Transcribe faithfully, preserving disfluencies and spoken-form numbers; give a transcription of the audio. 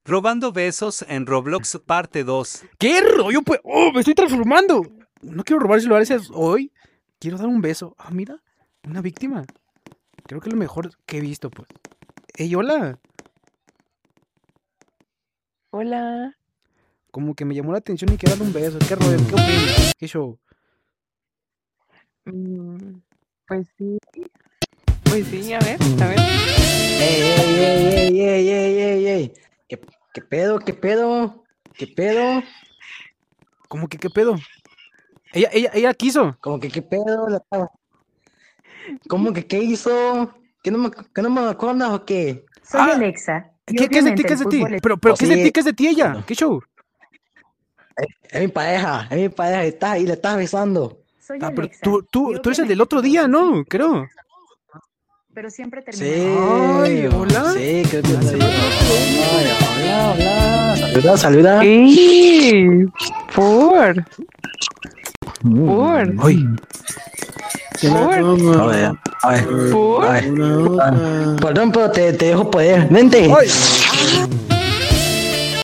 Robando besos en Roblox parte dos. ¿Qué rollo? Pues, ¡oh, me estoy transformando! No quiero robar celulares hoy. Quiero dar un beso. Ah, mira, una víctima. Creo que es lo mejor que he visto, pues. ¡Ey, hola! Hola. Como que me llamó la atención y quiero darle un beso. ¿Qué rollo? ¿Qué opinas? ¿Qué show? Mm, pues sí. Pues sí, a ver, a ver. ¡Ey, ey, ey, ey, ey, ey, ey, ey! ¿Qué, qué pedo, qué pedo? ¿Qué pedo? ¿Cómo que qué pedo? Ella, ella, ella quiso. ¿Cómo que qué pedo? La estaba- ¿Cómo que qué hizo? ¿Que no me, que no me acuerdas o qué? Soy Ah, Alexa. y ¿Qué, ¿qué es de ti? obviamente ¿Qué es de el ti? fútbol es- Pero, pero Oh, ¿qué es de sí. ti? ¿Qué es de ti ella? ¿Qué show? Es, es mi pareja, es mi pareja y, estás, y le estás besando. Soy Ah, pero Alexa. tú, tú, y tú eres el del obviamente otro todos día, los ¿no? chicos Creo. Pero siempre Sí. terminamos. Ay, hola. Sí, creo que sí. Ay, hola, hola. Saluda, saluda. ¡Ey! ¿Por? ¿Por? Ay, ¿Por? A ver, a ver, ¿Por? a ver. Perdón, pero te, te dejo poder. Vente. ay.